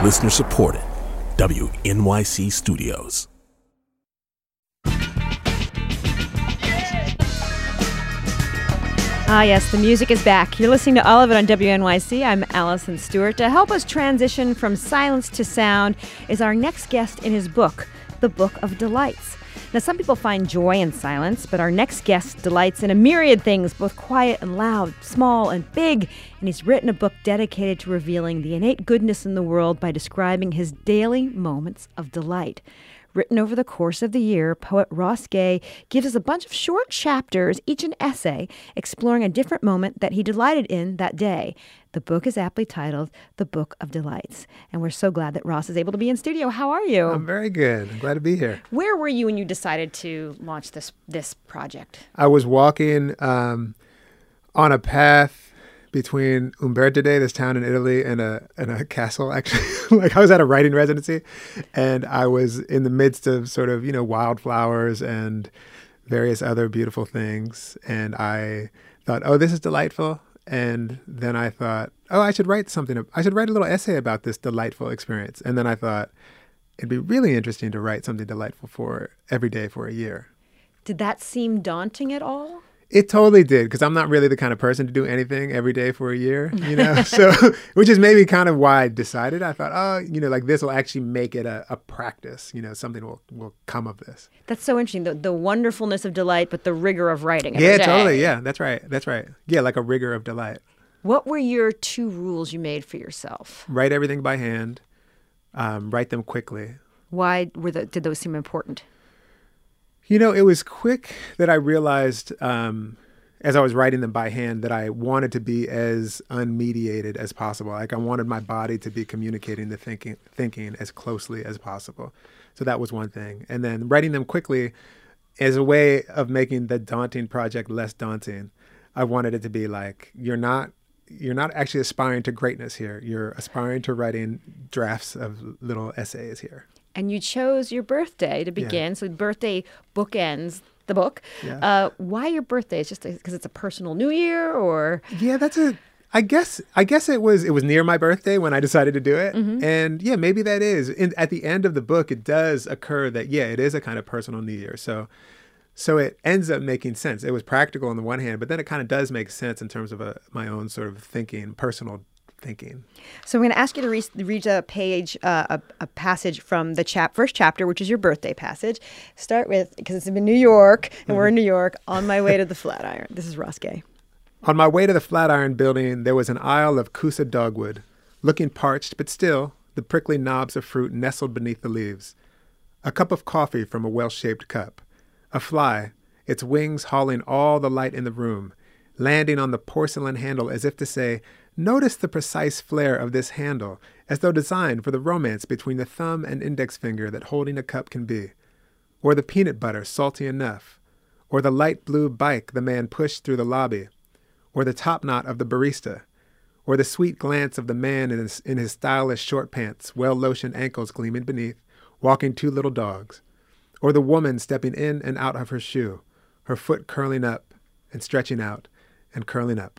Listener supported. WNYC Studios. Ah, yes, the music is back. You're listening to All of It on WNYC. I'm Allison Stewart. To help us transition from silence to sound is our next guest in his book, The Book of Delights. Now, some people find joy in silence, but our next guest delights in a myriad things, both quiet and loud, small and big. And he's written a book dedicated to revealing the innate goodness in the world by describing his daily moments of delight. Written over the course of the year, poet Ross Gay gives us a bunch of short chapters, each an essay, exploring a different moment that he delighted in that day. The book is aptly titled The Book of Delights. And we're so glad that Ross is able to be in studio. How are you? I'm very good. I'm glad to be here. Where were you when you decided to launch this project? I was walking on a path between Umbertide, this town in Italy, and a castle, actually. Like, I was at a writing residency, and I was in the midst of sort of, wildflowers and various other beautiful things. And I thought, oh, this is delightful. And then I thought, oh, I should write something. I should write a little essay about this delightful experience. And then I thought, it'd be really interesting to write something delightful for every day for a year. Did that seem daunting at all? It totally did, because I'm not really the kind of person to do anything every day for a year, So, which is maybe kind of why I decided. I thought, oh, like this will actually make it a practice. Something will come of this. That's so interesting. The wonderfulness of delight, but the rigor of writing every day. Yeah, totally. Yeah, that's right. Yeah, like a rigor of delight. What were your 2 rules you made for yourself? Write everything by hand. Write them quickly. Why did those seem important? It was quick that I realized as I was writing them by hand that I wanted to be as unmediated as possible. Like, I wanted my body to be communicating the thinking as closely as possible. So that was one thing. And then writing them quickly as a way of making the daunting project less daunting. I wanted it to be like, you're not actually aspiring to greatness here. You're aspiring to writing drafts of little essays here. And you chose your birthday to begin. Yeah. So birthday bookends the book. Yeah. Why your birthday? It's just because it's a personal New Year, or? Yeah, I guess it was near my birthday when I decided to do it. Mm-hmm. And yeah, maybe that is. At the end of the book, it does occur that, yeah, it is a kind of personal New Year. So it ends up making sense. It was practical on the one hand, but then it kind of does make sense in terms of my own sort of thinking, personal thinking. So I'm going to ask you to read a page, a passage from the first chapter, which is your birthday passage. Start with, because it's in New York, and we're in New York, on my way to the Flatiron. This is Ross Gay. On my way to the Flatiron building, there was an aisle of Kousa dogwood, looking parched, but still, the prickly knobs of fruit nestled beneath the leaves. A cup of coffee from a well-shaped cup. A fly, its wings hauling all the light in the room, landing on the porcelain handle as if to say, notice the precise flare of this handle, as though designed for the romance between the thumb and index finger that holding a cup can be. Or the peanut butter salty enough. Or the light blue bike the man pushed through the lobby. Or the top knot of the barista. Or the sweet glance of the man in his stylish short pants, well-lotioned ankles gleaming beneath, walking 2 little dogs. Or the woman stepping in and out of her shoe, her foot curling up and stretching out and curling up.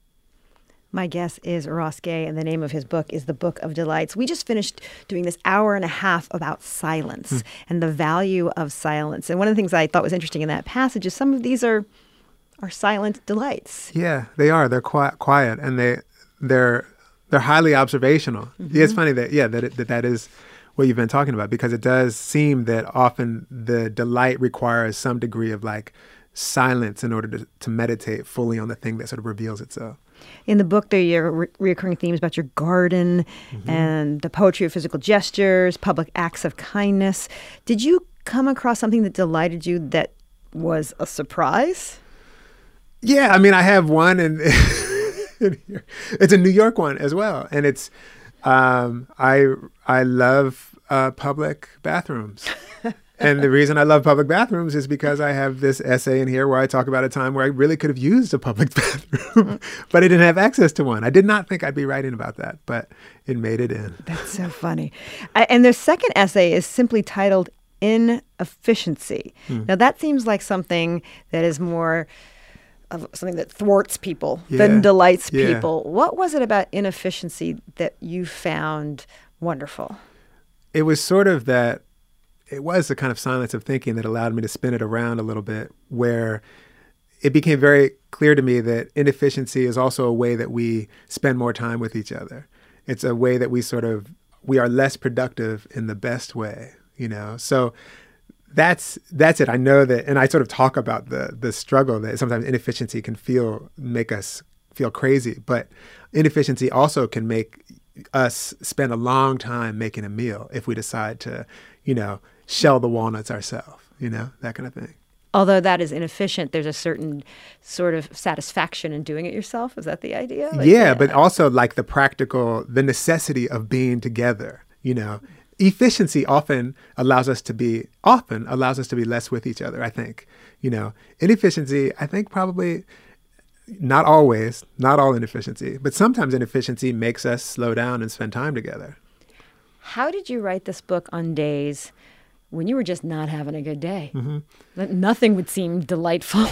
My guest is Ross Gay, and the name of his book is The Book of Delights. We just finished doing this hour and a half about silence and the value of silence. And one of the things I thought was interesting in that passage is some of these are silent delights. Yeah, they are. They're quiet, and they're highly observational. Mm-hmm. Yeah, it's funny that is what you've been talking about, because it does seem that often the delight requires some degree of like silence in order to meditate fully on the thing that sort of reveals itself. In the book, there are recurring themes about your garden and the poetry of physical gestures, public acts of kindness. Did you come across something that delighted you that was a surprise? Yeah, I mean, I have one, and it's a New York one as well. And it's, I love public bathrooms. And the reason I love public bathrooms is because I have this essay in here where I talk about a time where I really could have used a public bathroom, but I didn't have access to one. I did not think I'd be writing about that, but it made it in. That's so funny. And the second essay is simply titled Inefficiency. Now, that seems like something that is more of something that thwarts people than delights people. What was it about inefficiency that you found wonderful? It was sort of that, it was the kind of silence of thinking that allowed me to spin it around a little bit, where it became very clear to me that inefficiency is also a way that we spend more time with each other. It's a way that we are less productive in the best way, you know? So that's it. I know that, and I sort of talk about the struggle that sometimes inefficiency can make us feel crazy, but inefficiency also can make us spend a long time making a meal if we decide to, you know, shell the walnuts ourselves, you know, that kind of thing. Although that is inefficient, there's a certain sort of satisfaction in doing it yourself. Is that the idea? But also like the necessity of being together, you know. Efficiency often allows us to be less with each other, I think. You know, inefficiency, I think probably not always, not all inefficiency, but sometimes inefficiency makes us slow down and spend time together. How did you write this book on days when you were just not having a good day? Mm-hmm. Nothing would seem delightful.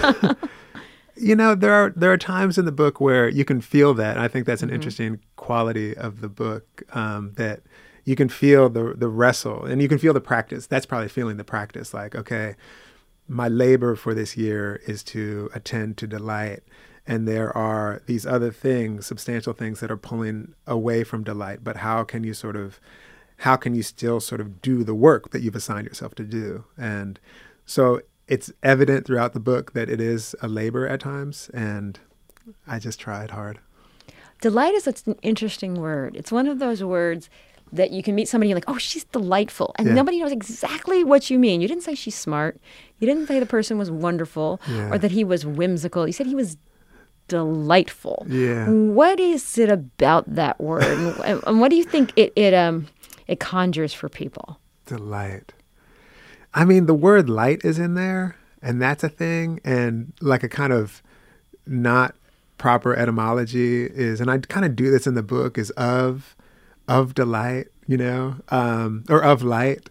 You know, there are times in the book where you can feel that. I think that's an interesting quality of the book, that you can feel the wrestle and you can feel the practice. That's probably feeling the practice. Like, okay, my labor for this year is to attend to delight. And there are these other things, substantial things that are pulling away from delight. But how can you still sort of do the work that you've assigned yourself to do? And so it's evident throughout the book that it is a labor at times. And I just tried hard. Delight is such an interesting word. It's one of those words that you can meet somebody and you're like, oh, she's delightful. And nobody knows exactly what you mean. You didn't say she's smart. You didn't say the person was wonderful or that he was whimsical. You said he was delightful. Yeah. What is it about that word? And what do you think it conjures for people? Delight. I mean, the word light is in there, and that's a thing. And like a kind of not proper etymology is, and I kind of do this in the book, is of delight, you know, or of light.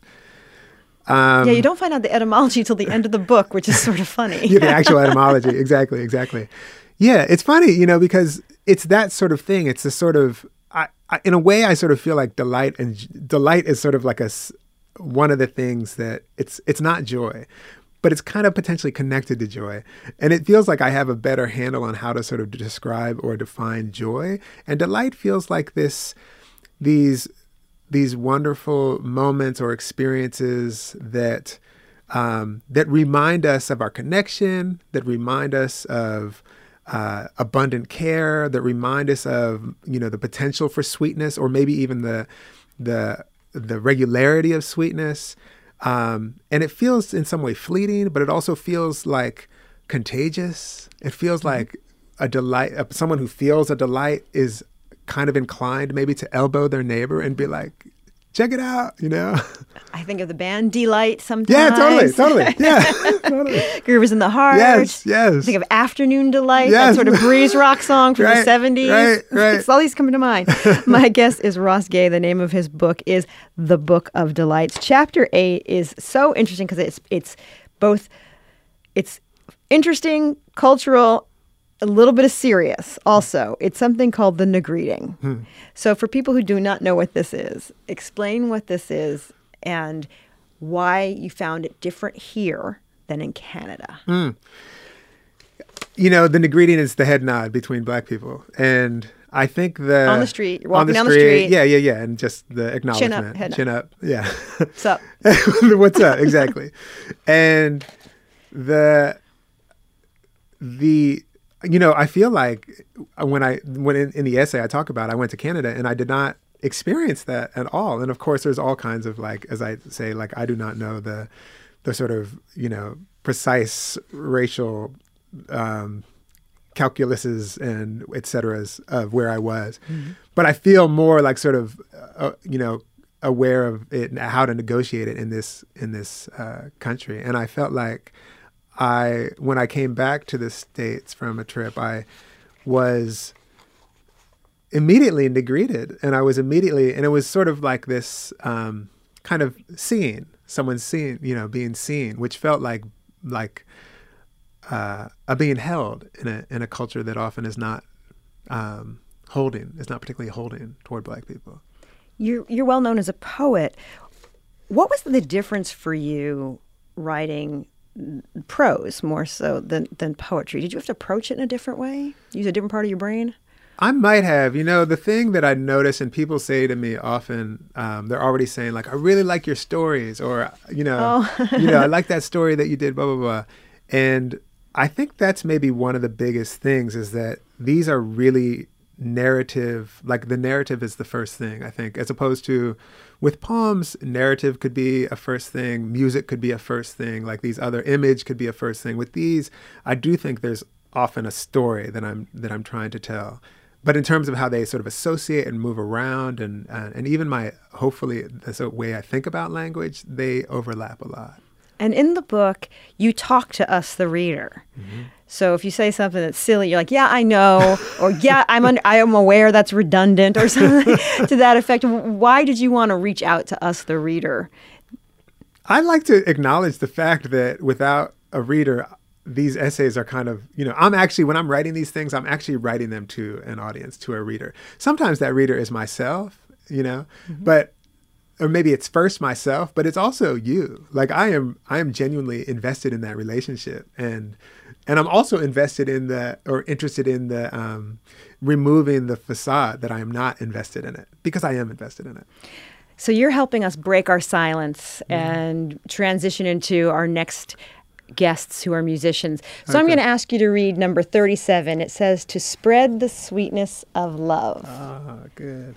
You don't find out the etymology till the end of the book, which is sort of funny. The actual etymology. Exactly. Yeah, it's funny, you know, because it's that sort of thing. It's a sort of, in a way, I sort of feel like delight is sort of like one of the things that it's not joy, but it's kind of potentially connected to joy. And it feels like I have a better handle on how to sort of describe or define joy. And delight feels like these wonderful moments or experiences that remind us of our connection, that remind us of abundant care, that remind us of, you know, the potential for sweetness, or maybe even the regularity of sweetness. And it feels in some way fleeting, but it also feels like contagious. It feels like a delight. Someone who feels a delight is kind of inclined maybe to elbow their neighbor and be like, check it out, you know? I think of the band Delight sometimes. Yeah, totally. Yeah, totally. Grooves in the Heart. Yes. I think of Afternoon Delight, that sort of breeze rock song from the 70s. Right. All these coming to mind. My guest is Ross Gay. The name of his book is The Book of Delights. Chapter 8 is so interesting because it's interesting, cultural, a little bit of serious also. It's something called the Negreeting. So for people who do not know what this is, explain what this is and why you found it different here than in Canada. You know, the Negreeting is the head nod between Black people. And I think on the street, you're walking down the street. Yeah. And just the acknowledgement. Chin up. Yeah. What's up? What's up? Exactly. And you know, I feel like when in the essay I talk about, I went to Canada and I did not experience that at all. And of course, there's all kinds of, like, as I say, like, I do not know the sort of, you know, precise racial calculuses and et ceteras of where I was. But I feel more like sort of, you know, aware of it and how to negotiate it in this country. And I felt like when I came back to the States from a trip, I was immediately negreeted, and it was sort of like this kind of someone's seeing, you know, being seen, which felt like a being held in a culture that often is not particularly holding toward Black people. You're well known as a poet. What was the difference for you writing prose more so than poetry? Did you have to approach it in a different way? Use a different part of your brain? I might have. The thing that I notice, and people say to me often, they're already saying, like, I really like your stories, or, I like that story that you did, blah, blah, blah. And I think that's maybe one of the biggest things, is that these are really narrative, like the narrative is the first thing, I think, as opposed to with poems, narrative could be a first thing, music could be a first thing, like these other image could be a first thing. With these, I do think there's often a story that I'm trying to tell. But in terms of how they sort of associate and move around, and even hopefully the way I think about language, they overlap a lot. And in the book, you talk to us, the reader. Mm-hmm. So if you say something that's silly, you're like, yeah, I know, or yeah, I am aware that's redundant, or something to that effect. Why did you want to reach out to us, the reader? I like to acknowledge the fact that without a reader, these essays are kind of, when I'm writing these things, I'm actually writing them to an audience, to a reader. Sometimes that reader is myself, mm-hmm. Or maybe it's first myself, but it's also you. Like I am genuinely invested in that relationship. And I'm also interested in the removing the facade that I am not invested in it, because I am invested in it. So you're helping us break our silence and transition into our next guests who are musicians. So I'm going to ask you to read number 37. It says, "To spread the sweetness of love." Oh, good.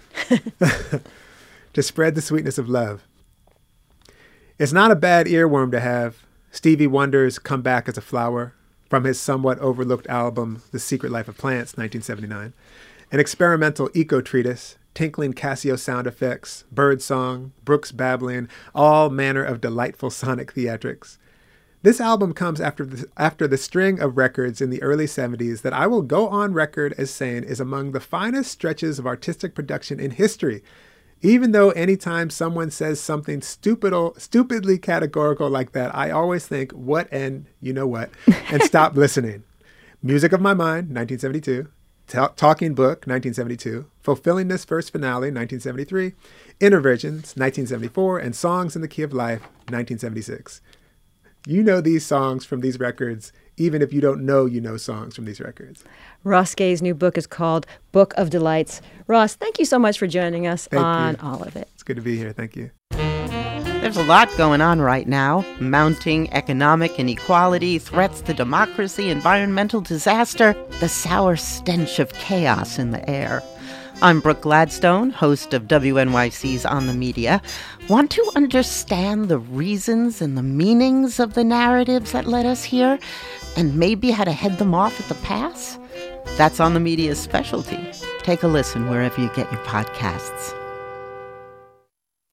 To spread the sweetness of love. It's not a bad earworm to have Stevie Wonder's Come Back as a Flower from his somewhat overlooked album, The Secret Life of Plants, 1979. An experimental eco-treatise, tinkling Casio sound effects, bird song, brooks babbling, all manner of delightful sonic theatrics. This album comes after the string of records in the early 70s that I will go on record as saying is among the finest stretches of artistic production in history, even though anytime someone says something stupidly categorical like that, I always think, what and you know what, and stop listening. Music of My Mind, 1972. Talking Book, 1972. Fulfilling This First Finale, 1973. Innervisions, 1974. And Songs in the Key of Life, 1976. You know these songs from these records, even if you don't know songs from these records. Ross Gay's new book is called Book of Delights. Ross, thank you so much for joining us on All of It. It's good to be here. Thank you. There's a lot going on right now. Mounting economic inequality, threats to democracy, environmental disaster, the sour stench of chaos in the air. I'm Brooke Gladstone, host of WNYC's On the Media. Want to understand the reasons and the meanings of the narratives that led us here, and maybe how to head them off at the pass? That's On the Media's specialty. Take a listen wherever you get your podcasts.